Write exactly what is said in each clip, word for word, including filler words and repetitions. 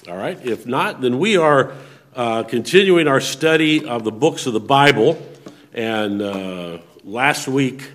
All right. If not, then we are uh, continuing our study of the books of the Bible. And uh, last week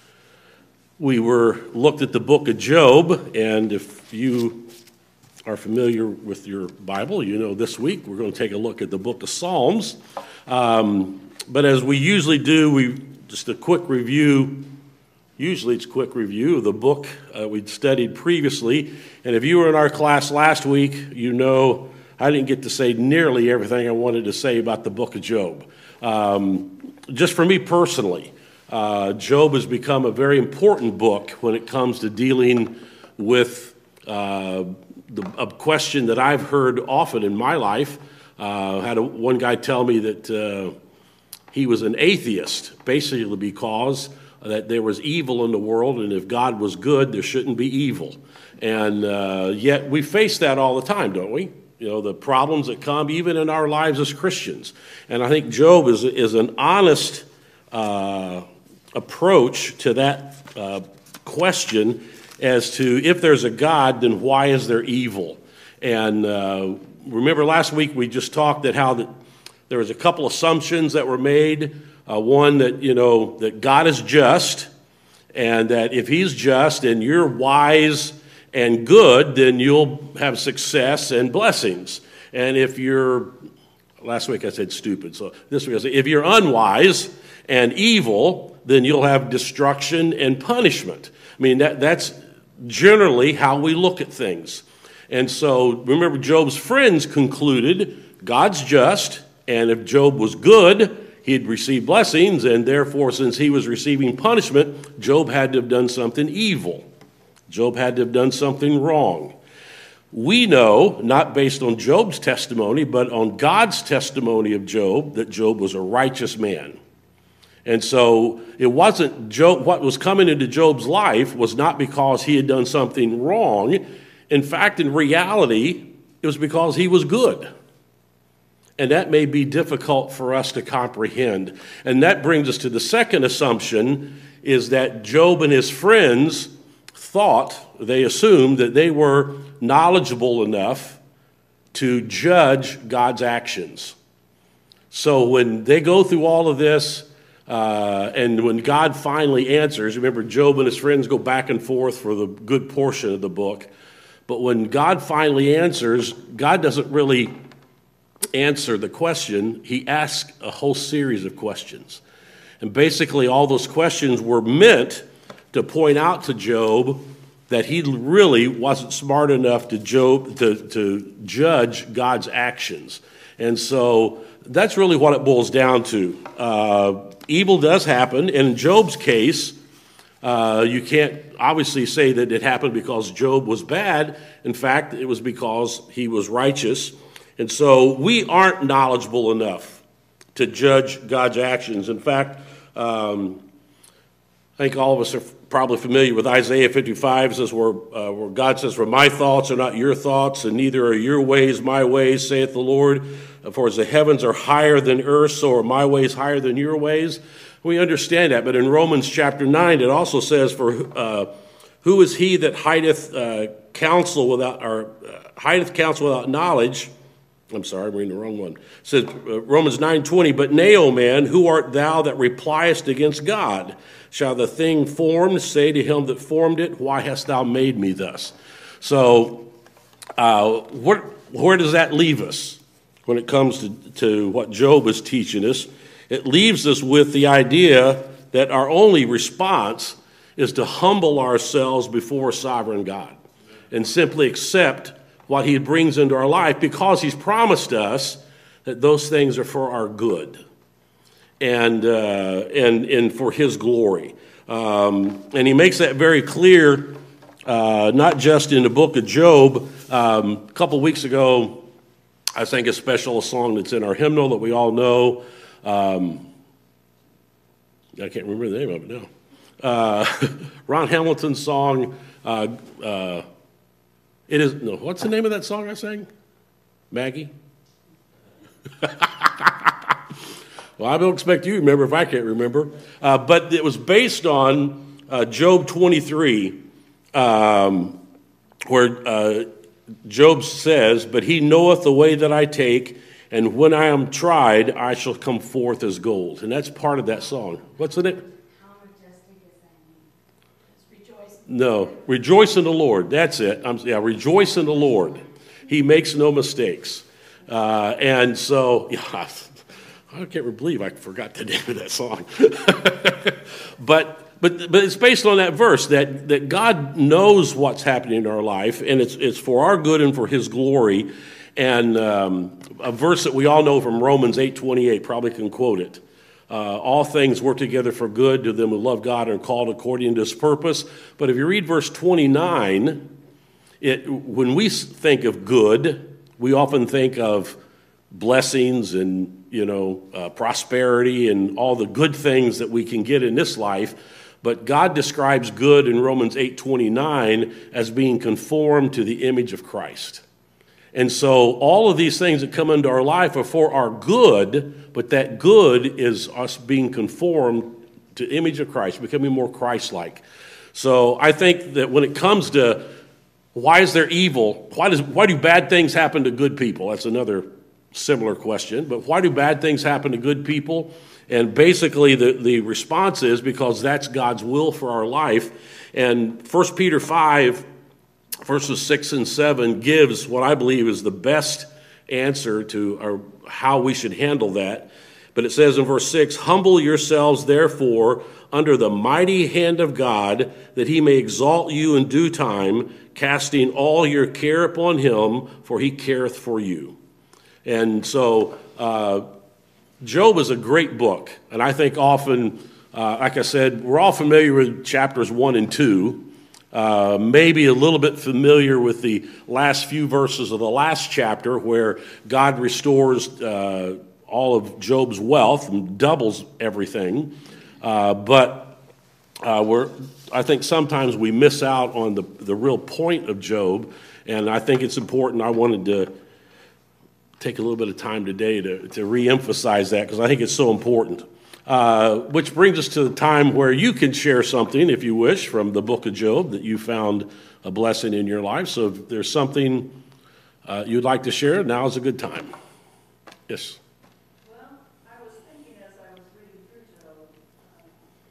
we were looked at the book of Job. And if you are familiar with your Bible, you know this week we're going to take a look at the book of Psalms. Um, but as we usually do, we just a quick review. Usually it's a quick review of the book uh, we'd studied previously. And if you were in our class last week, you know I didn't get to say nearly everything I wanted to say about the book of Job. Um, just for me personally, uh, Job has become a very important book when it comes to dealing with uh, the, a question that I've heard often in my life. Uh, I had a, one guy tell me that uh, he was an atheist, basically because that there was evil in the world, and if God was good, there shouldn't be evil. And uh, yet we face that all the time, don't we? You know, the problems that come even in our lives as Christians. And I think Job is, is an honest uh, approach to that uh, question as to if there's a God, then why is there evil? And uh, remember last week we just talked that how that there was a couple assumptions that were made. Uh, one, that, you know, that God is just, and that if he's just and you're wise and good, then you'll have success and blessings. And if you're, last week I said stupid, so this week I said, if you're unwise and evil, then you'll have destruction and punishment. I mean, that that's generally how we look at things. And so, remember, Job's friends concluded God's just, and if Job was good, he'd receive blessings, and therefore, since he was receiving punishment, Job had to have done something evil. Job had to have done something wrong. We know, not based on Job's testimony, but on God's testimony of Job, that Job was a righteous man. And so it wasn't Job, what was coming into Job's life was not because he had done something wrong. In fact, in reality, it was because he was good. And that may be difficult for us to comprehend. And that brings us to the second assumption, is that Job and his friends thought, they assumed that they were knowledgeable enough to judge God's actions. So when they go through all of this, uh, and when God finally answers, remember Job and his friends go back and forth for the good portion of the book, but when God finally answers, God doesn't really answer the question. He asks a whole series of questions. And basically all those questions were meant to point out to Job that he really wasn't smart enough to, Job, to, to judge God's actions. And so that's really what it boils down to. Uh, evil does happen. And in Job's case, uh, you can't obviously say that it happened because Job was bad. In fact, it was because he was righteous. And so we aren't knowledgeable enough to judge God's actions. In fact, um, I think all of us are probably familiar with Isaiah fifty-five, says where, uh, where God says, "For my thoughts are not your thoughts, and neither are your ways my ways, saith the Lord. For as the heavens are higher than earth, so are my ways higher than your ways." We understand that, but in Romans chapter nine, it also says, "For uh, who is he that hideth uh, counsel without, or uh, hideth counsel without knowledge?" I'm sorry, I'm reading the wrong one. It says, uh, Romans nine twenty, "But nay, O man, who art thou that repliest against God? Shall the thing formed say to him that formed it, Why hast thou made me thus?" So uh, where, where does that leave us when it comes to, to what Job is teaching us? It leaves us with the idea that our only response is to humble ourselves before sovereign God and simply accept what he brings into our life, because he's promised us that those things are for our good and uh, and and for his glory. Um, and he makes that very clear, uh, not just in the book of Job. Um, a couple weeks ago, I sang a special song that's in our hymnal that we all know. Um, I can't remember the name of it now. Uh, Ron Hamilton's song, uh, uh, It is, no, what's the name of that song I sang? Maggie? Well, I don't expect you to remember if I can't remember. Uh, but it was based on uh, Job twenty-three, um, where uh, Job says, "But he knoweth the way that I take, and when I am tried, I shall come forth as gold." And that's part of that song. What's in it? How majestic is thy name. Just rejoice. No, rejoice in the Lord. That's it. I'm, yeah, rejoice in the Lord. He makes no mistakes. Uh, and so, yeah, I can't believe I forgot the name of that song. but but but it's based on that verse that, that God knows what's happening in our life, and it's it's for our good and for His glory. And um, a verse that we all know from Romans eight twenty-eight, probably can quote it. Uh, all things work together for good to them who love God and are called according to His purpose. But if you read verse twenty-nine, it, when we think of good, we often think of blessings and, you know, uh, prosperity and all the good things that we can get in this life. But God describes good in Romans eight twenty-nine as being conformed to the image of Christ. And so all of these things that come into our life are for our good, but that good is us being conformed to the image of Christ, becoming more Christ-like. So I think that when it comes to why is there evil, why does why do bad things happen to good people? That's another similar question. But why do bad things happen to good people? And basically the, the response is because that's God's will for our life. And First Peter five, verses six and seven gives what I believe is the best answer to our, how we should handle that. But it says in verse six, "Humble yourselves, therefore, under the mighty hand of God, that He may exalt you in due time, casting all your care upon Him, for He careth for you." And so uh, Job is a great book. And I think often, uh, like I said, we're all familiar with chapters one and two. Uh, maybe a little bit familiar with the last few verses of the last chapter where God restores uh, all of Job's wealth and doubles everything. Uh, but uh, we're, I think sometimes we miss out on the, the real point of Job, and I think it's important. I wanted to take a little bit of time today to, to re-emphasize that because I think it's so important. Uh, which brings us to the time where you can share something, if you wish, from the book of Job that you found a blessing in your life. So if there's something uh, you'd like to share, now is a good time. Yes? Well, I was thinking as I was reading through Job, uh,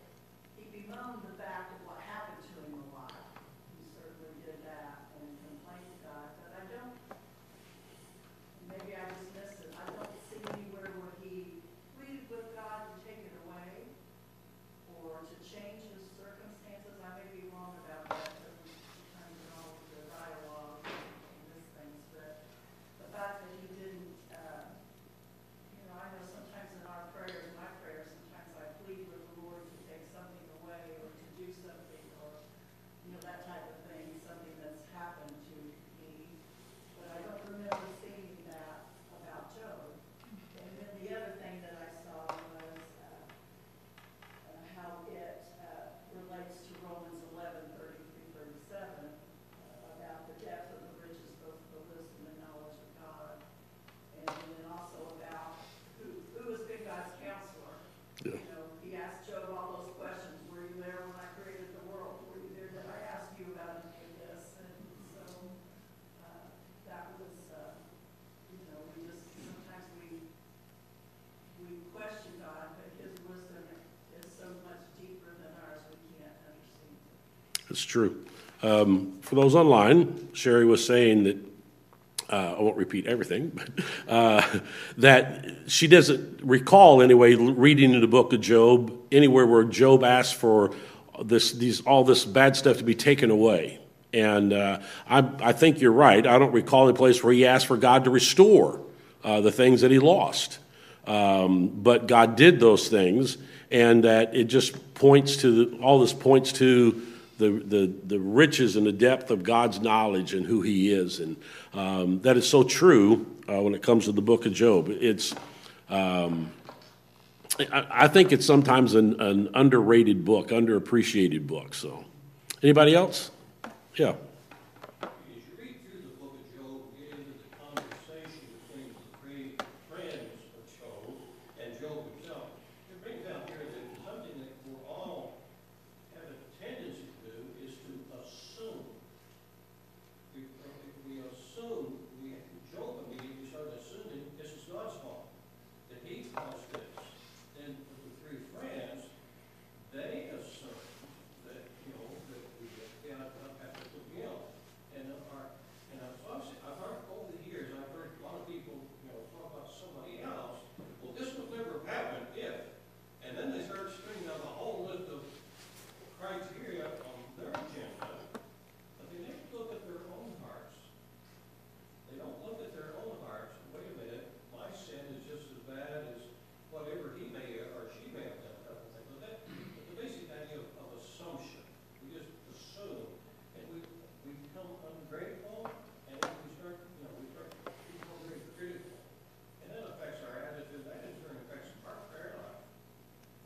he bemoaned the fact of what happened to him a lot. He certainly did that and complained to God, but I don't, maybe I just missed it, I don't see anywhere where he pleaded with God to take it away or to change his circumstances. I may be wrong about that, because sometimes in all of the dialogue and miss things, but the fact that he didn't, uh, you know, I know sometimes in our prayers, my prayers, sometimes I plead with the Lord to take something away or to do something or, you know, that type of thing, something that's happened to me. But I don't remember seeing that about Job. And then the other thing that I saw was uh, uh, how it uh, relates to Romans eleven, thirty-three, thirty-seven, uh, about the depth of the riches, both the wisdom and knowledge of God. And then also about who, who has been God's counselor. Yeah. You know, he asked Job all those questions. Were you there when I created the world? Were you there? Did I ask you about any of this? And so uh, that was, uh, you know, we just, sometimes we, we question God, but his wisdom is so much deeper than ours, we can't understand it. It's true. Um, for those online, Sherry was saying that, uh, I won't repeat everything, but uh, that she doesn't recall anyway reading in the book of Job anywhere where Job asked for this, these, all this bad stuff to be taken away. And uh, I, I think you're right. I don't recall any place where he asked for God to restore uh, the things that he lost. Um, but God did those things, and that it just points to the, all this points to the, the the riches and the depth of God's knowledge and who He is, and um, that is so true uh, when it comes to the book of Job. It's um, I, I think it's sometimes an, an underrated book, underappreciated book. So, anybody else? Yeah. As you read through the book of Job, you get into the conversation between the three friends of Job and Job himself. It brings out here that something that we all have a tendency to do is to assume. We, we assume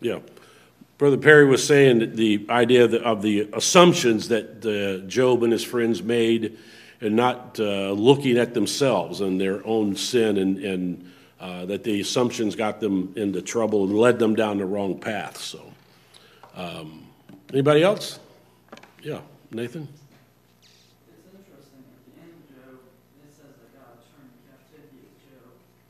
Yeah. Brother Perry was saying that the idea of the, of the assumptions that uh, Job and his friends made and not uh, looking at themselves and their own sin, and, and uh, that the assumptions got them into trouble and led them down the wrong path. So, um, anybody else? Yeah, Nathan? It's interesting, at the end of Job, it says that God turned the captivity of Job,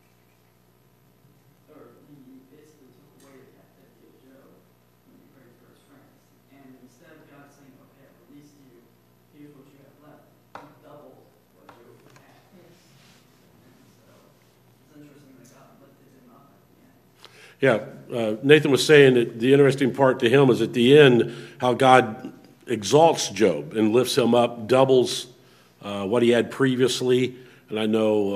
or he basically took away the captivity of Job when he prayed for his friends. And instead of God saying, okay, I've released you, here's what you have left, he doubled what Job had. And so, it's interesting that God lifted him up at the end. Yeah, uh, Nathan was saying that the interesting part to him is at the end how God exalts Job and lifts him up, doubles uh, what he had previously. And I know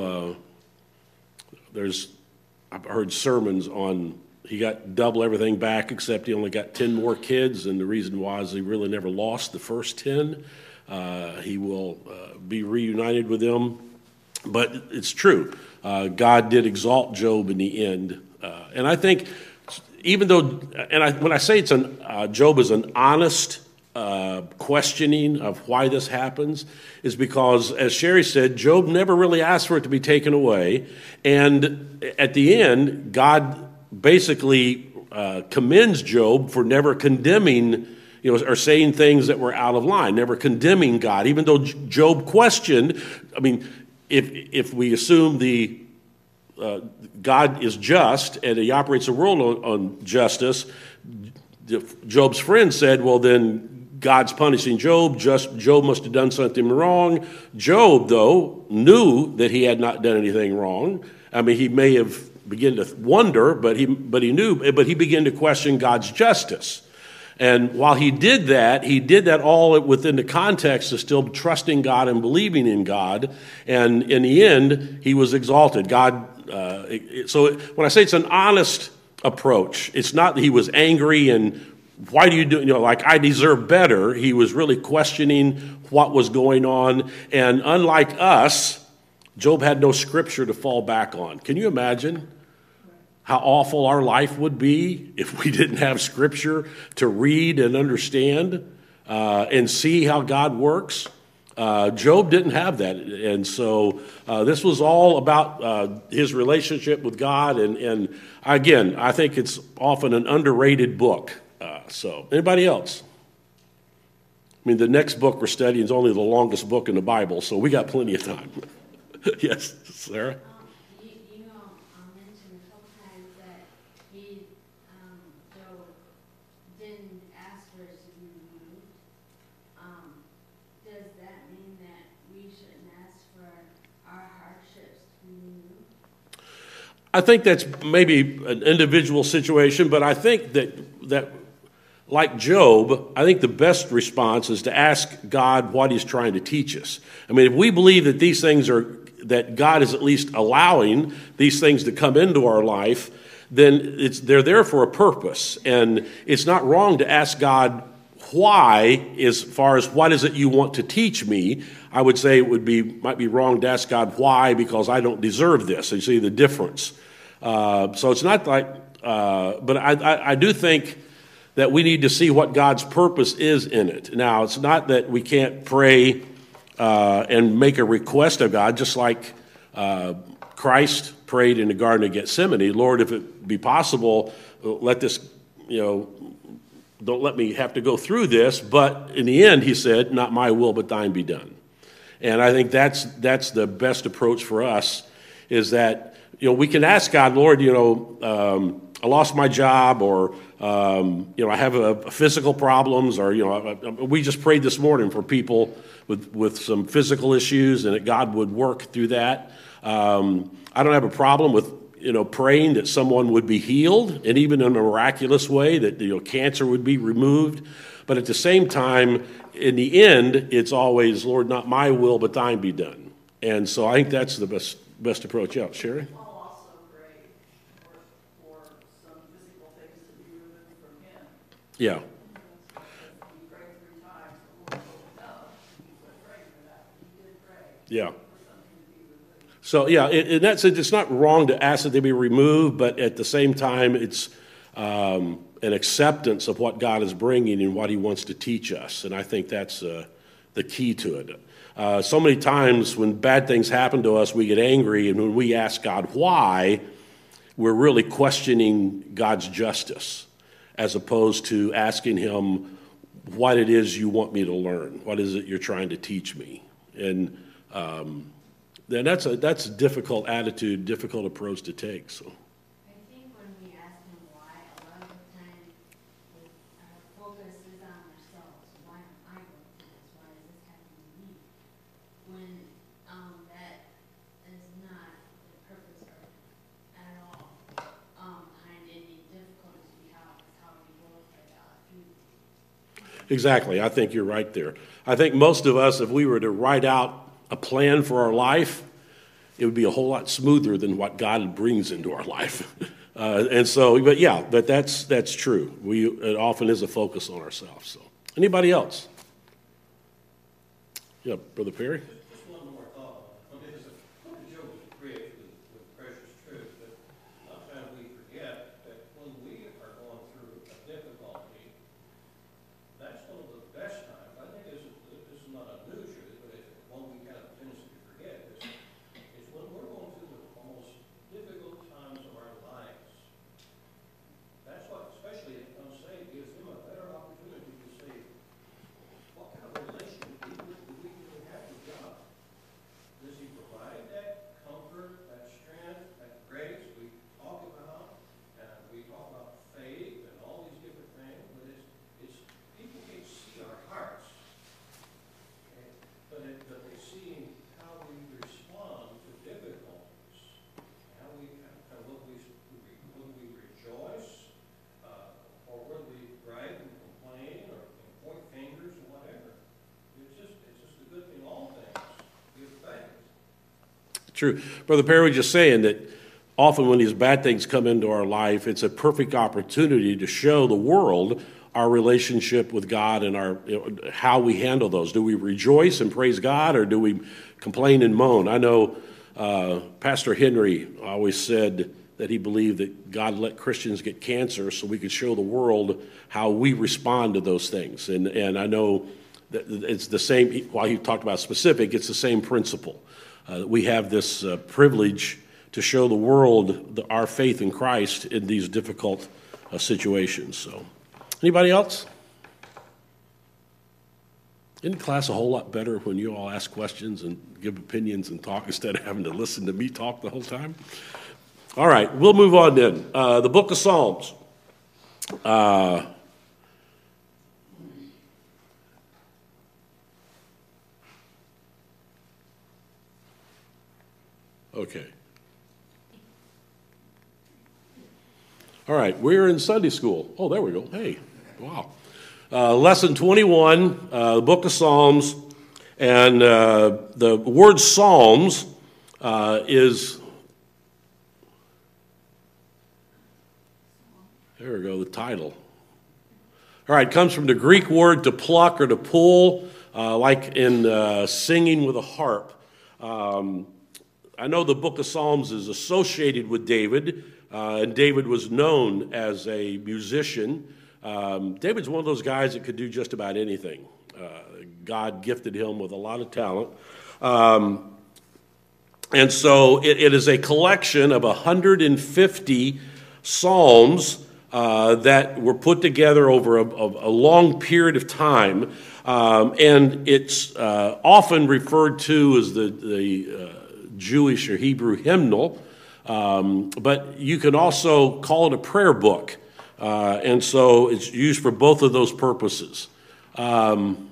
uh, there's, I've heard sermons on he got double everything back except he only got ten more kids, and the reason why is he really never lost the first ten. Uh, he will uh, be reunited with them. But it's true. Uh, God did exalt Job in the end. Uh, and I think even though, and I, when I say it's an, uh, Job is an honest uh, questioning of why this happens, is because, as Sherry said, Job never really asked for it to be taken away. And at the end, God basically uh, commends Job for never condemning, you know, or saying things that were out of line, never condemning God, even though Job questioned. I mean, if if we assume the uh, God is just and he operates the world on, on justice, Job's friend said, well, then God's punishing Job. Just Job must have done something wrong. Job, though, knew that he had not done anything wrong. I mean, he may have begun to wonder, but he but he knew, but he began to question God's justice. And while he did that, he did that all within the context of still trusting God and believing in God. And in the end, he was exalted. God. Uh, it, so when I say it's an honest approach, it's not that he was angry and why do you do, you know, like I deserve better. He was really questioning what was going on. And unlike us, Job had no scripture to fall back on. Can you imagine how awful our life would be if we didn't have scripture to read and understand uh, and see how God works? Uh, Job didn't have that. And so uh, this was all about uh, his relationship with God. And, and again, I think it's often an underrated book. Uh, so anybody else? I mean, the next book we're studying is only the longest book in the Bible, so we got plenty of time. Yes, Sarah? Um, you, you know, I mentioned a couple times that he, um, Job didn't ask for it to be removed. Um, does that mean that we shouldn't ask for our hardships to be removed? I think that's maybe an individual situation, but I think that that like Job, I think the best response is to ask God what he's trying to teach us. I mean, if we believe that these things are, that God is at least allowing these things to come into our life, then it's they're there for a purpose. And it's not wrong to ask God why, as far as what is it you want to teach me. I would say it would be might be wrong to ask God why because I don't deserve this. You see the difference. Uh, so it's not like, uh, but I, I, I do think that we need to see what God's purpose is in it. Now, it's not that we can't pray uh, and make a request of God, just like uh, Christ prayed in the Garden of Gethsemane. Lord, if it be possible, let this, you know, don't let me have to go through this. But in the end, he said, not my will, but thine be done. And I think that's that's the best approach for us, is that, you know, we can ask God, Lord, you know, um, I lost my job, or, um, you know, I have a, a physical problems, or, you know, I, I, we just prayed this morning for people with, with some physical issues and that God would work through that. Um, I don't have a problem with, you know, praying that someone would be healed, and even in a miraculous way that, you know, cancer would be removed. But at the same time, in the end, it's always, Lord, not my will, but thine be done. And so I think that's the best best approach. Yeah, Sherry? I'll also pray for, for some physical things to be removed from him. Yeah. He prayed three times, the Lord told him no, he would pray for that. He did pray Yeah. for something to be removed. So, yeah, in, in that sense, it's not wrong to ask that they be removed, but at the same time, it's, um, an acceptance of what God is bringing and what he wants to teach us. And I think that's uh, the key to it. Uh, so many times when bad things happen to us, we get angry, and when we ask God why, we're really questioning God's justice as opposed to asking him what it is you want me to learn. What is it you're trying to teach me? And um, then that's a, that's a difficult attitude, difficult approach to take. So. I think when we ask him why, a lot of the time it, our focus is on ourselves. Why am I going through this? Why is this happening to me? When um, that is not the purpose of at all um, behind any difficulties we have. It's how we glorify God through. Exactly. I think you're right there. I think most of us, if we were to write out a plan for our life, it would be a whole lot smoother than what God brings into our life. Uh, and so, but yeah, but that's that's true. We it often is a focus on ourselves. So, anybody else? Yeah, Brother Perry. Just one more thought. I mean, there's a book of Job is rich with, with precious truth, but sometimes we forget that when we are going through a difficulty, that's one of the best times. I think this is this is not a new truth, but it's one we kind of tendency to forget. Is, is when we're going through the most difficult times of our lives. That's what, especially if I'm saying, gives them a better opportunity to say, what kind of relationship do we, do we really have with God? Does he provide that comfort, that strength, that grace we talk about? And we talk about faith and all these different things, but it's, it's people can't see our hearts. Okay? But, it, but they see how we respond to difficulties, how we, how, what we, whether we rejoice, uh, or whether we gripe and complain or point fingers or whatever. It's just, it's just a good thing. All things give thanks. True. Brother Perry was just saying that often when these bad things come into our life, it's a perfect opportunity to show the world our relationship with God and our you know, how we handle those. Do we rejoice and praise God, or do we complain and moan? I know uh, Pastor Henry always said that he believed that God let Christians get cancer so we could show the world how we respond to those things. And and I know that it's the same, while he talked about specific, it's the same principle. Uh, we have this uh, privilege to show the world the, our faith in Christ in these difficult uh, situations. So, anybody else? Isn't class a whole lot better when you all ask questions and give opinions and talk instead of having to listen to me talk the whole time? All right, we'll move on then. Uh, the book of Psalms. Uh, okay. All right, we're in Sunday school. Oh, there we go. Hey, wow. Uh, lesson twenty-one, uh, the book of Psalms. And uh, the word Psalms uh, is... There we go, the title. All right, it comes from the Greek word to pluck or to pull, uh, like in uh, singing with a harp. Um, I know the book of Psalms is associated with David, uh, and David was known as a musician. Um, David's one of those guys that could do just about anything. Uh, God gifted him with a lot of talent. Um, and so it, it is a collection of one hundred fifty psalms Uh, that were put together over a, a, a long period of time, um, and it's uh, often referred to as the, the uh, Jewish or Hebrew hymnal, um, but you can also call it a prayer book, uh, and so it's used for both of those purposes. Um,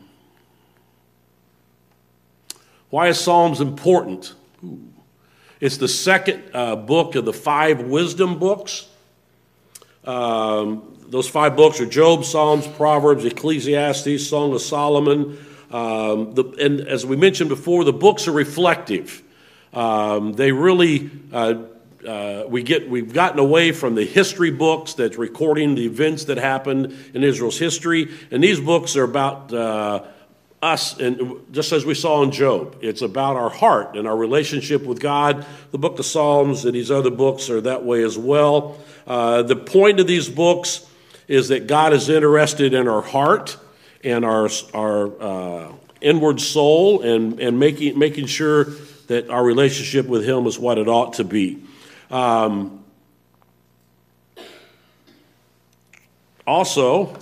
why is Psalms important? Ooh. It's the second uh, book of the five wisdom books. Um, those five books are Job, Psalms, Proverbs, Ecclesiastes, Song of Solomon. Um, the, and as we mentioned before, the books are reflective. Um, they really, uh, uh, we get, we've gotten away from the history books that's recording the events that happened in Israel's history. And these books are about uh, us, and just as we saw in Job, it's about our heart and our relationship with God. The book of Psalms and these other books are that way as well. Uh, the point of these books is that God is interested in our heart and our, our uh, inward soul, and, and making, making sure that our relationship with him is what it ought to be. Um, also,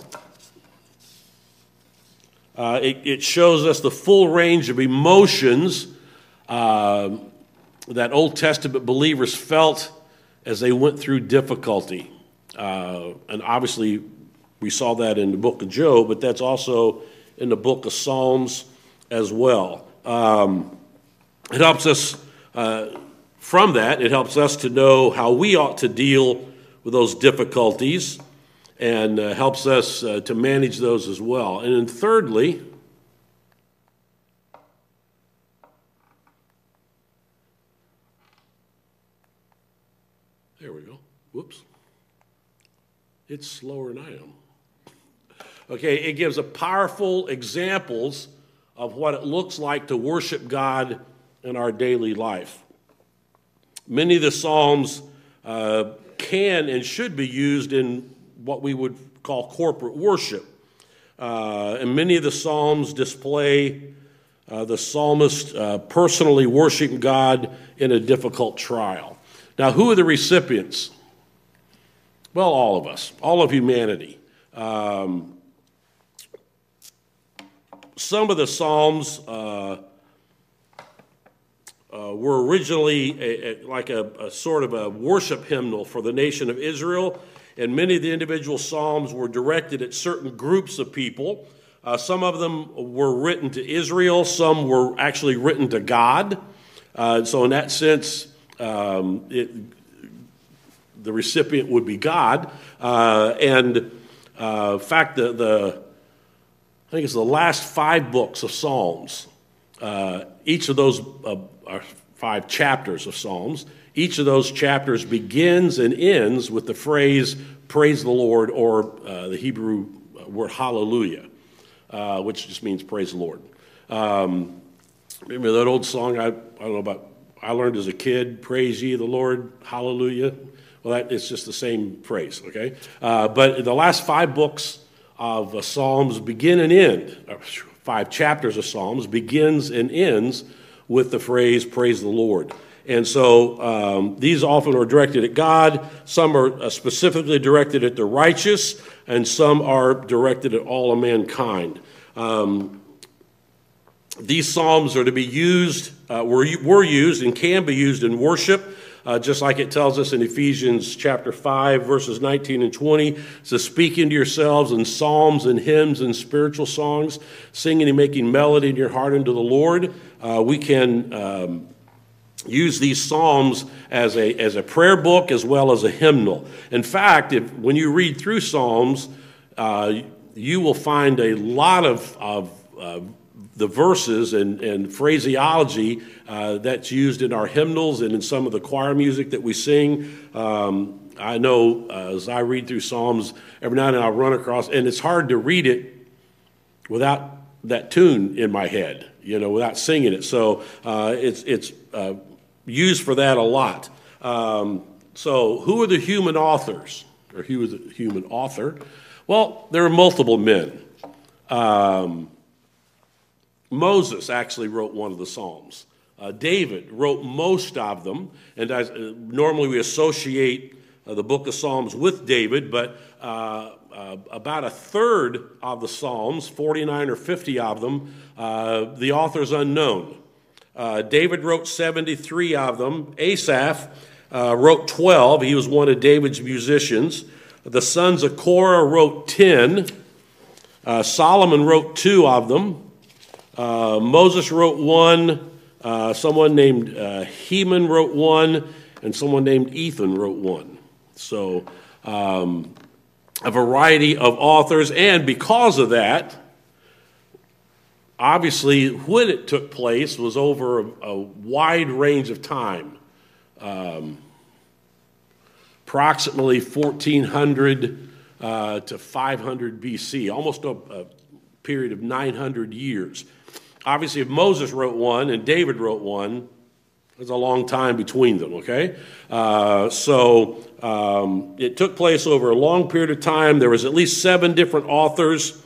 uh, it, it shows us the full range of emotions uh, that Old Testament believers felt as they went through difficulty. Uh, and obviously, we saw that in the book of Job, but that's also in the book of Psalms as well. Um, it helps us, uh, from that, it helps us to know how we ought to deal with those difficulties, and uh, helps us uh, to manage those as well. And then thirdly, there we go. Whoops. It's slower than I am. Okay, it gives a powerful examples of what it looks like to worship God in our daily life. Many of the Psalms uh, can and should be used in what we would call corporate worship. Uh, and many of the Psalms display uh, the psalmist uh, personally worshiping God in a difficult trial. Now, who are the recipients? Well, all of us, all of humanity. Um, some of the Psalms uh, uh, were originally a, a, like a, a sort of a worship hymnal for the nation of Israel, and many of the individual Psalms were directed at certain groups of people. Uh, some of them were written to Israel, some were actually written to God. Uh, so in that sense, um, it, the recipient would be God. Uh, and uh, in fact, the, the I think it's the last five books of Psalms. Uh, each of those uh, are five chapters of Psalms. Each of those chapters begins and ends with the phrase, praise the Lord, or uh, the Hebrew word hallelujah, uh, which just means praise the Lord. Um, remember that old song, I, I don't know about, I learned as a kid, praise ye the Lord, hallelujah. Well, that, it's just the same phrase, okay? Uh, but the last five books of uh, Psalms begin and end, uh, five chapters of Psalms begins and ends with the phrase, praise the Lord. And so um, these often are directed at God, some are uh, specifically directed at the righteous, and some are directed at all of mankind. Um, these Psalms are to be used, uh, were, were used and can be used in worship, uh, just like it tells us in Ephesians chapter five, verses nineteen and twenty. It says, speaking to yourselves in psalms and hymns and spiritual songs, singing and making melody in your heart unto the Lord. Uh, we can um, use these Psalms as a, as a prayer book as well as a hymnal. In fact, if, when you read through Psalms, uh, you will find a lot of, of uh, the verses and, and phraseology uh, that's used in our hymnals and in some of the choir music that we sing. Um, I know uh, as I read through Psalms, every now and then I'll run across, and it's hard to read it without that tune in my head, you know, without singing it. So uh, it's, it's uh, used for that a lot. Um, so who are the human authors, or who is the human author? Well, there are multiple men. Um, Moses actually wrote one of the Psalms. Uh, David wrote most of them, and as, uh, normally we associate uh, the book of Psalms with David, but uh, uh, about a third of the Psalms, forty-nine or fifty of them, uh, the author's unknown. Uh, David wrote seventy-three of them. Asaph uh, wrote twelve. He was one of David's musicians. The sons of Korah wrote ten. Uh, Solomon wrote two of them. Uh, Moses wrote one, uh, someone named uh, Heman wrote one, and someone named Ethan wrote one. So um, a variety of authors, and because of that, obviously when it took place was over a, a wide range of time, um, approximately fourteen hundred uh, to five hundred B C, almost a, a period of nine hundred years. Obviously, if Moses wrote one and David wrote one, There's a long time between them, okay? Uh, so um, it took place over a long period of time. There was at least seven different authors.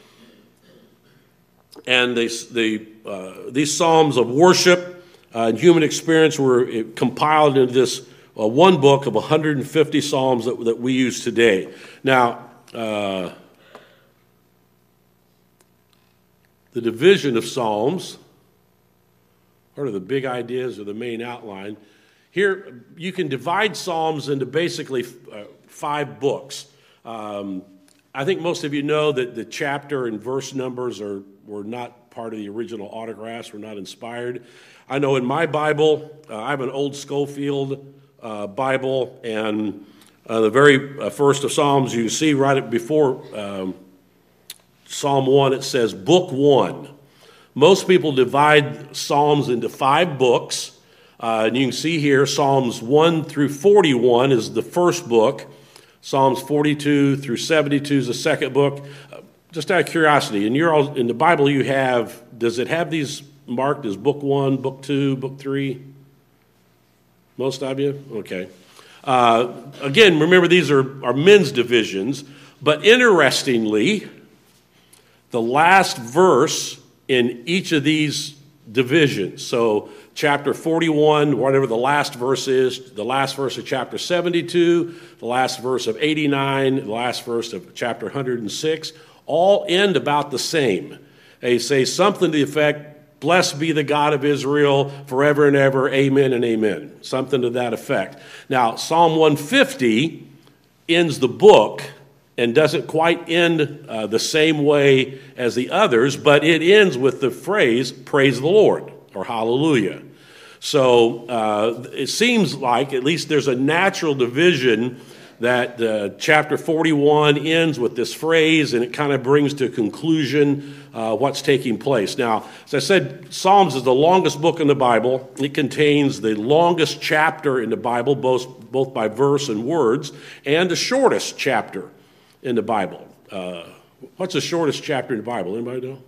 And they, they, uh, these psalms of worship uh, and human experience were compiled into this uh, one book of one hundred fifty psalms that, that we use today. Now, uh, the division of psalms, what are the big ideas or the main outline? Here, you can divide psalms into basically uh, five books. Um, I think most of you know that the chapter and verse numbers are were not part of the original autographs, were not inspired. I know in my Bible, uh, I have an old Schofield uh, Bible, and uh, the very uh, first of Psalms, you see right before um, Psalm one, it says Book one. Most people divide Psalms into five books, uh, and you can see here Psalms one through forty-one is the first book. Psalms forty-two through seventy-two is the second book. Uh, just out of curiosity, in your in the Bible you have, does it have these marked as book one, book two, book three? Most of you? Okay. Uh, again, remember these are, are men's divisions, but interestingly, the last verse in each of these divisions, so chapter forty-one, whatever the last verse is, the last verse of chapter seventy-two, the last verse of eighty-nine, the last verse of chapter one hundred six, all end about the same. They say something to the effect, blessed be the God of Israel forever and ever, amen and amen. Something to that effect. Now, Psalm one fifty ends the book and doesn't quite end uh, the same way as the others, but it ends with the phrase, praise the Lord, or hallelujah. So uh, it seems like at least there's a natural division that uh, chapter forty-one ends with this phrase, and it kind of brings to conclusion uh, what's taking place. Now, as I said, Psalms is the longest book in the Bible. It contains the longest chapter in the Bible, both, both by verse and words, and the shortest chapter in the Bible. Uh, what's the shortest chapter in the Bible? Anybody know?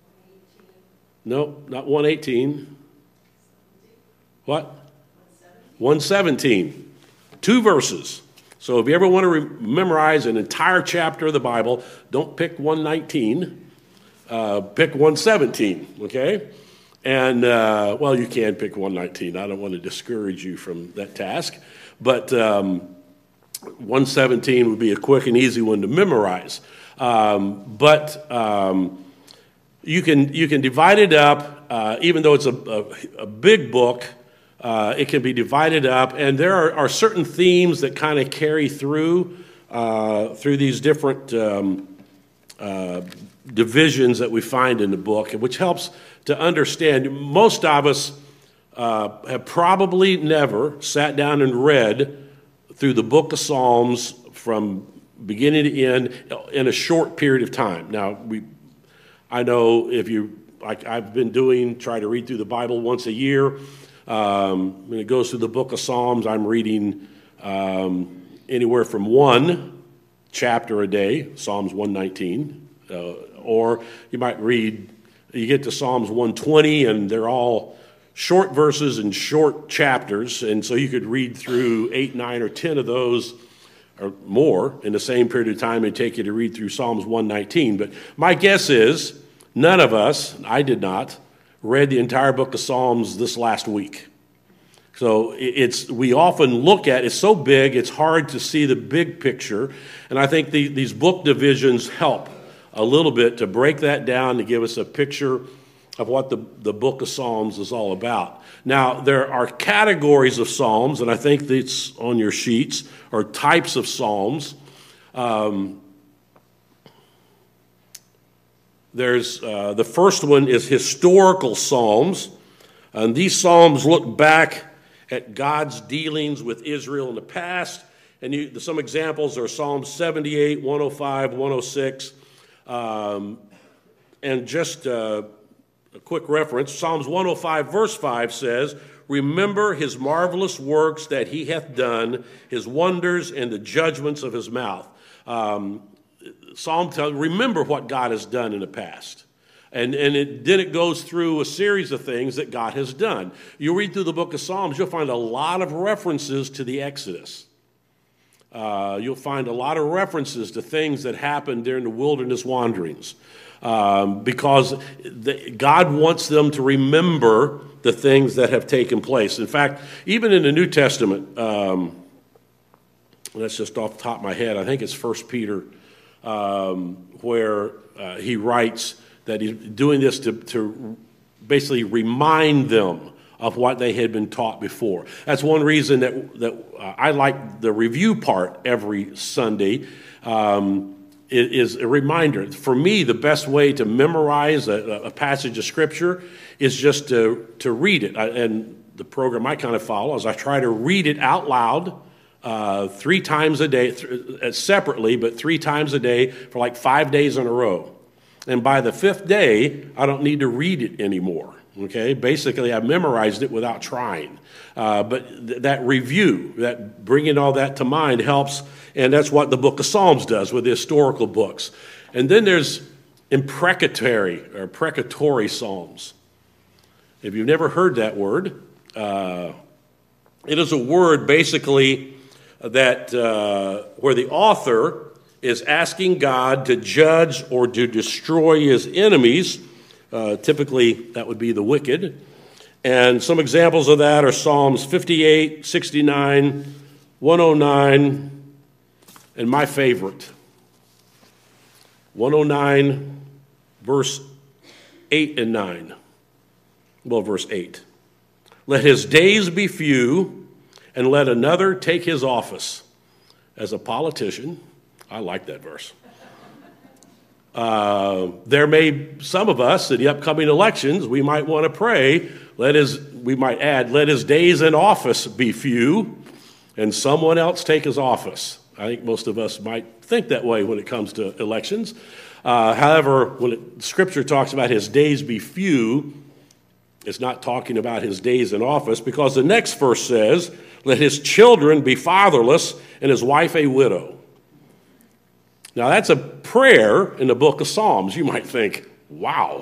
No, not one eighteen. What? one seventeen. Two verses. So if you ever want to re- memorize an entire chapter of the Bible, don't pick one nineteen. Uh, pick one seventeen, okay? And, uh, well, you can pick one nineteen. I don't want to discourage you from that task. But um, one seventeen would be a quick and easy one to memorize. Um, but um, you can you can divide it up, uh, even though it's a, a, a big book. Uh, it can be divided up, and there are, are certain themes that kind of carry through uh, through these different um, uh, divisions that we find in the book, which helps to understand. Most of us uh, have probably never sat down and read through the book of Psalms from beginning to end in a short period of time. Now, we, I know if you, like I've been doing, try to read through the Bible once a year. Um, when it goes through the book of Psalms, I'm reading um, anywhere from one chapter a day, Psalms one nineteen, uh, or you might read, you get to Psalms one twenty, and they're all short verses and short chapters, and so you could read through eight, nine, or ten of those or more in the same period of time it'd take you to read through Psalms one nineteen. But my guess is none of us, I did not, read the entire book of Psalms this last week. So it's we often look at, it's so big, it's hard to see the big picture. And I think the, these book divisions help a little bit to break that down, to give us a picture of what the, the book of Psalms is all about. Now, there are categories of Psalms, and I think it's on your sheets, or types of Psalms. Um, There's uh, the first one is historical Psalms, and these Psalms look back at God's dealings with Israel in the past. And you, some examples are Psalms seventy-eight, one oh five, one oh six, um, and just uh, a quick reference. Psalms one oh five, verse five says, "Remember his marvelous works that he hath done, his wonders and the judgments of his mouth." Um, Psalm tells, remember what God has done in the past. And, and it, then it goes through a series of things that God has done. You read through the book of Psalms, you'll find a lot of references to the Exodus. Uh, you'll find a lot of references to things that happened during the wilderness wanderings. Um, because the, God wants them to remember the things that have taken place. In fact, even in the New Testament, um, that's just off the top of my head, I think it's First Peter, um, where uh, he writes that he's doing this to, to basically remind them of what they had been taught before. That's one reason that, that uh, I like the review part every Sunday. Um, it is a reminder. For me, the best way to memorize a, a passage of Scripture is just to, to read it. I, and the program I kind of follow is I try to read it out loud uh, three times a day, th- separately, but three times a day for like five days in a row. And by the fifth day, I don't need to read it anymore, okay? Basically, I memorized it without trying. Uh, but th- that review, that bringing all that to mind helps, and that's what the book of Psalms does with the historical books. And then there's imprecatory or precatory psalms. If you've never heard that word, uh, it is a word basically that uh, where the author is asking God to judge or to destroy his enemies. Uh, typically, that would be the wicked. And some examples of that are Psalms fifty-eight, sixty-nine, one oh nine, and my favorite, one oh nine, verse eight and nine. Well, verse eight. Let his days be few, and let another take his office. As a politician, I like that verse. Uh, there may, some of us in the upcoming elections, we might want to pray, let his, we might add, let his days in office be few, and someone else take his office. I think most of us might think that way when it comes to elections. Uh, however, when it, Scripture talks about his days be few, it's not talking about his days in office, because the next verse says, let his children be fatherless and his wife a widow. Now, that's a prayer in the book of Psalms. You might think, wow,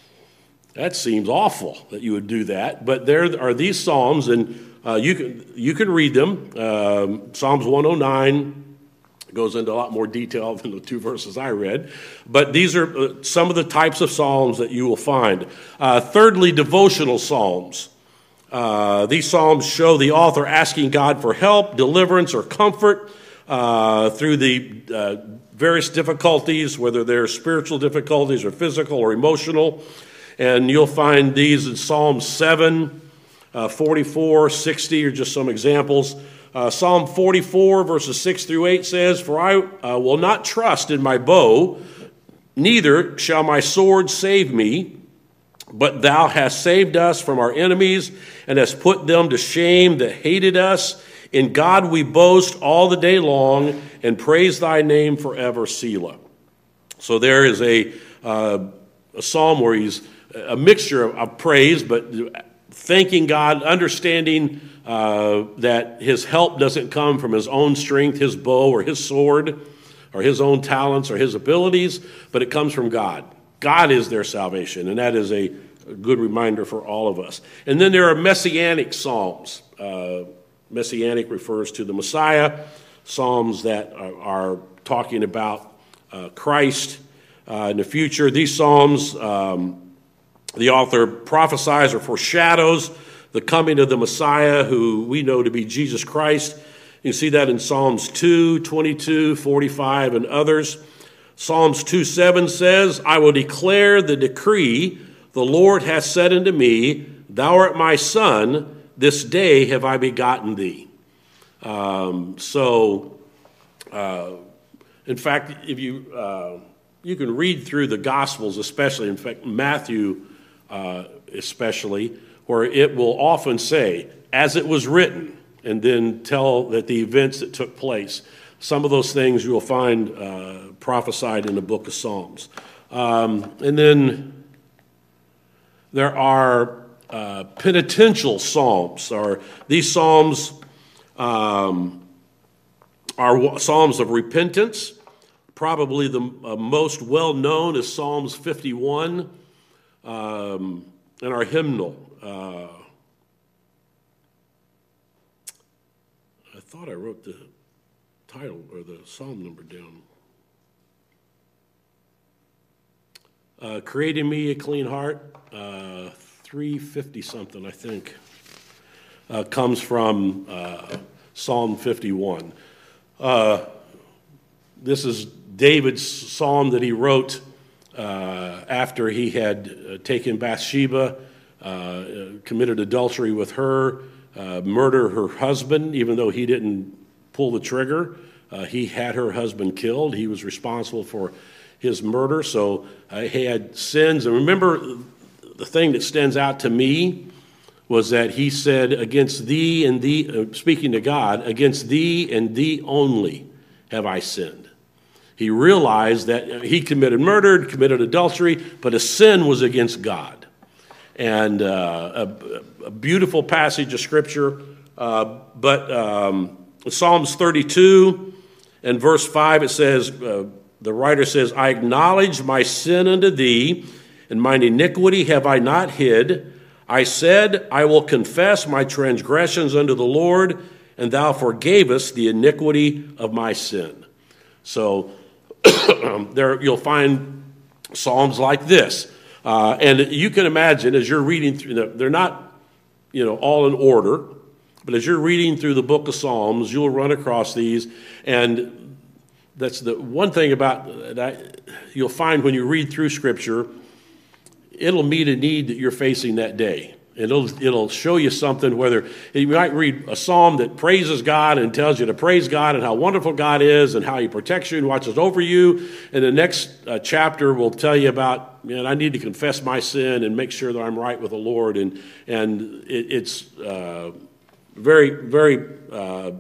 that seems awful that you would do that. But there are these Psalms, and uh, you can you can read them. Um, Psalms one oh nine goes into a lot more detail than the two verses I read. But these are uh, some of the types of Psalms that you will find. Uh, thirdly, devotional Psalms. Uh, these Psalms show the author asking God for help, deliverance, or comfort uh, through the uh, various difficulties, whether they're spiritual difficulties or physical or emotional. And you'll find these in Psalm seven, uh, forty-four, sixty are just some examples. Uh, Psalm forty-four, verses six through eight says, For I uh, will not trust in my bow, neither shall my sword save me, but thou hast saved us from our enemies and hast put them to shame that hated us. In God we boast all the day long and praise thy name forever, Selah. So there is a, uh, a psalm where he's a mixture of, of praise, but thanking God, understanding uh, that his help doesn't come from his own strength, his bow or his sword, or his own talents or his abilities, but it comes from God. God is their salvation, and that is a, a good reminder for all of us. And then there are messianic psalms. Uh, Messianic refers to the Messiah, psalms that are, are talking about uh, Christ uh, in the future. These psalms, um, the author prophesies or foreshadows the coming of the Messiah, who we know to be Jesus Christ. You can see that in Psalms two, twenty-two, forty-five, and others. Psalms two seven says, I will declare the decree, the Lord hath said unto me, thou art my son, this day have I begotten thee. Um, so, uh, in fact, if you uh, you can read through the Gospels, especially, in fact, Matthew uh, especially, where it will often say, as it was written, and then tell that the events that took place. Some of those things you will find uh, prophesied in the book of Psalms. Um, and then there are Uh, penitential psalms, or these psalms um, are psalms of repentance. Probably the uh, most well known is Psalms fifty-one, um, in our hymnal. Uh, I thought I wrote the title or the psalm number down. Uh, Creating Me a Clean Heart, uh, three fifty something, I think, uh, comes from uh, Psalm fifty-one. Uh, this is David's psalm that he wrote uh, after he had uh, taken Bathsheba, uh, committed adultery with her, uh, murdered her husband, even though he didn't pull the trigger. Uh, he had her husband killed. He was responsible for his murder, so uh, he had sins. And remember, the thing that stands out to me was that he said, against thee and thee, uh, speaking to God, against thee and thee only have I sinned. He realized that he committed murder, committed adultery, but his sin was against God. And uh, a, a beautiful passage of Scripture. Uh, but um, Psalms thirty-two and verse five, it says, uh, the writer says, I acknowledge my sin unto thee, and mine iniquity have I not hid. I said, I will confess my transgressions unto the Lord, and thou forgavest the iniquity of my sin. So there you'll find psalms like this. Uh, and you can imagine as you're reading through them, they're not, you know, all in order, but as you're reading through the book of Psalms, you'll run across these. And that's the one thing about that you'll find when you read through Scripture, it'll meet a need that you're facing that day. It'll, it'll show you something, whether you might read a psalm that praises God and tells you to praise God and how wonderful God is and how he protects you and watches over you. And the next uh, chapter will tell you about, man, I need to confess my sin and make sure that I'm right with the Lord. And, and it, it's uh, very, very, uh,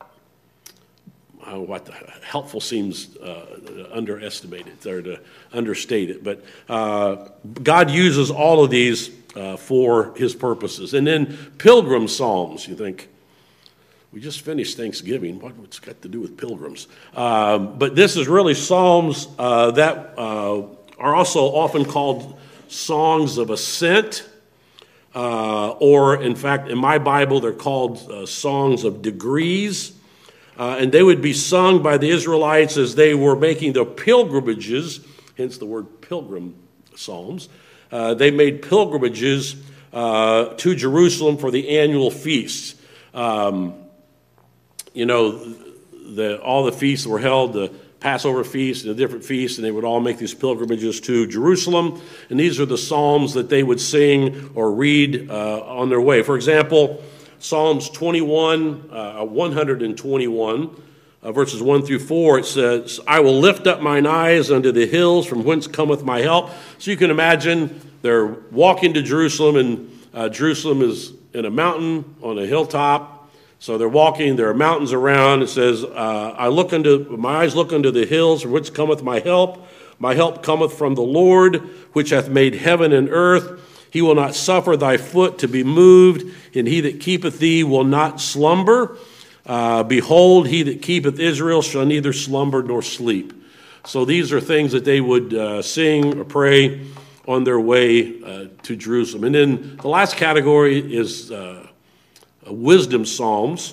what the, helpful seems uh, underestimated or to understate it. But uh, God uses all of these Uh, for his purposes. And then pilgrim psalms. You think, we just finished Thanksgiving. What's it got to do with pilgrims? Um, but this is really psalms uh, that uh, are also often called songs of ascent. Uh, or, in fact, in my Bible, they're called uh, songs of degrees. Uh, and they would be sung by the Israelites as they were making their pilgrimages, hence the word pilgrim psalms. Uh, they made pilgrimages uh, to Jerusalem for the annual feasts. Um, you know, the, all the feasts were held, the Passover feast and the different feasts, and they would all make these pilgrimages to Jerusalem. And these are the psalms that they would sing or read uh, on their way. For example, Psalms twenty-one, uh, one hundred twenty-one, uh, verses one through four, it says, I will lift up mine eyes unto the hills, from whence cometh my help. So you can imagine they're walking to Jerusalem, and uh, Jerusalem is in a mountain on a hilltop. So they're walking, there are mountains around. It says, uh, I look unto, my eyes look unto the hills, from whence cometh my help. My help cometh from the Lord, which hath made heaven and earth. He will not suffer thy foot to be moved, and he that keepeth thee will not slumber. Uh, Behold, he that keepeth Israel shall neither slumber nor sleep. So these are things that they would uh, sing or pray on their way uh, to Jerusalem. And then the last category is uh, wisdom psalms.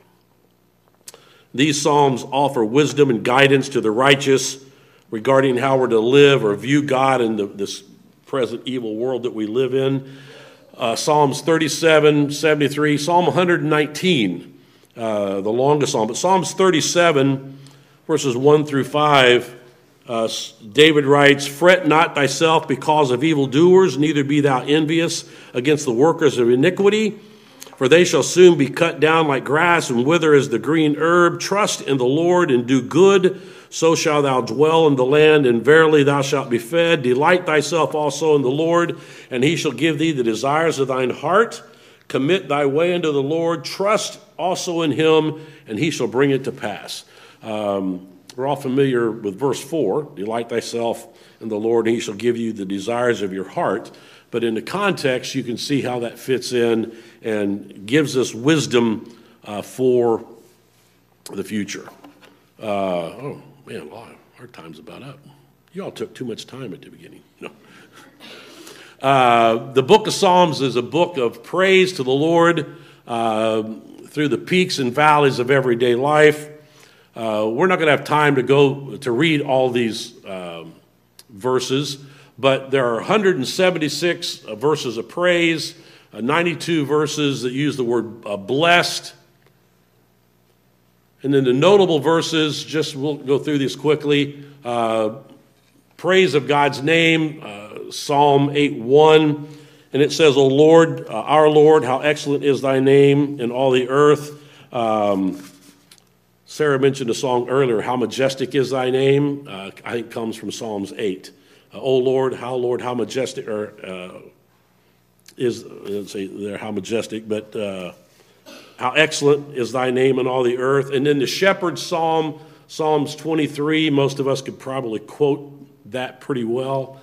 These psalms offer wisdom and guidance to the righteous regarding how we're to live or view God in the, this present evil world that we live in. Uh, Psalms thirty-seven, seventy-three, Psalm one hundred nineteen. Uh, the longest psalm. But Psalms thirty-seven, verses one through five, uh, David writes, Fret not thyself because of evildoers, neither be thou envious against the workers of iniquity, for they shall soon be cut down like grass and wither as the green herb. Trust in the Lord and do good, so shalt thou dwell in the land, and verily thou shalt be fed. Delight thyself also in the Lord, and he shall give thee the desires of thine heart. Commit thy way unto the Lord, trust also in him, and he shall bring it to pass. Um, we're all familiar with verse four, delight thyself in the Lord, and he shall give you the desires of your heart. But in the context, you can see how that fits in and gives us wisdom uh, for the future. Uh, oh, man, well, our time's about up. You all took too much time at the beginning. No. Uh, the book of Psalms is a book of praise to the Lord uh, through the peaks and valleys of everyday life. Uh, we're not going to have time to go to read all these um, verses, but there are one hundred seventy-six verses of praise, uh, ninety-two verses that use the word uh, blessed. And then the notable verses, just we'll go through these quickly. Uh, praise of God's name, uh, Psalm eight one. And it says, O Lord, uh, our Lord, how excellent is thy name in all the earth. Um, Sarah mentioned a song earlier, How Majestic is Thy Name, uh, I think comes from Psalms eight. Uh, oh Lord, how Lord, how majestic, or uh, is, let's say there, how majestic, but uh, how excellent is Thy name in all the earth. And then the shepherd's psalm, Psalms twenty-three, most of us could probably quote that pretty well.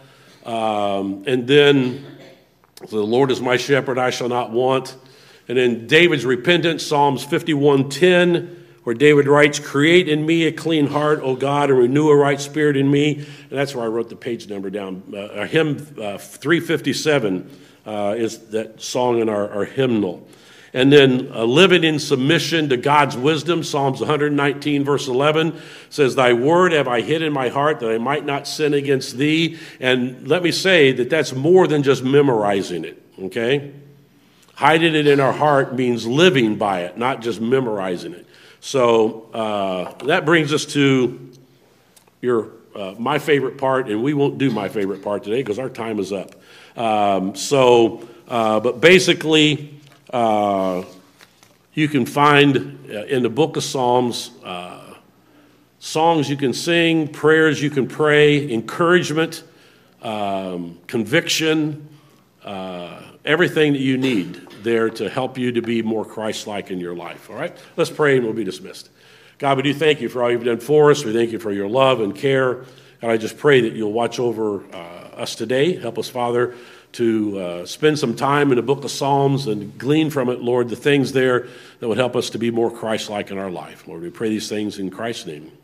Um, and then, the Lord is my shepherd, I shall not want. And then David's repentance, Psalms fifty-one ten, where David writes, create in me a clean heart, O God, and renew a right spirit in me. And that's where I wrote the page number down. Uh, hymn uh, three fifty-seven uh, is that song in our, our hymnal. And then uh, living in submission to God's wisdom, Psalms one nineteen, verse eleven, says, thy word have I hid in my heart that I might not sin against thee. And let me say that that's more than just memorizing it, okay? Hiding it in our heart means living by it, not just memorizing it. So uh, that brings us to your uh, my favorite part, and we won't do my favorite part today because our time is up. Um, so, uh, but basically, uh, you can find uh, in the book of Psalms uh, songs you can sing, prayers you can pray, encouragement, um, conviction, uh, everything that you need there to help you to be more Christ-like in your life. All right? Let's pray and we'll be dismissed. God, we do thank you for all you've done for us. We thank you for your love and care. God, I just pray that you'll watch over uh, us today. Help us, Father, to uh, spend some time in the book of Psalms and glean from it, Lord, the things there that would help us to be more Christ-like in our life. Lord, we pray these things in Christ's name.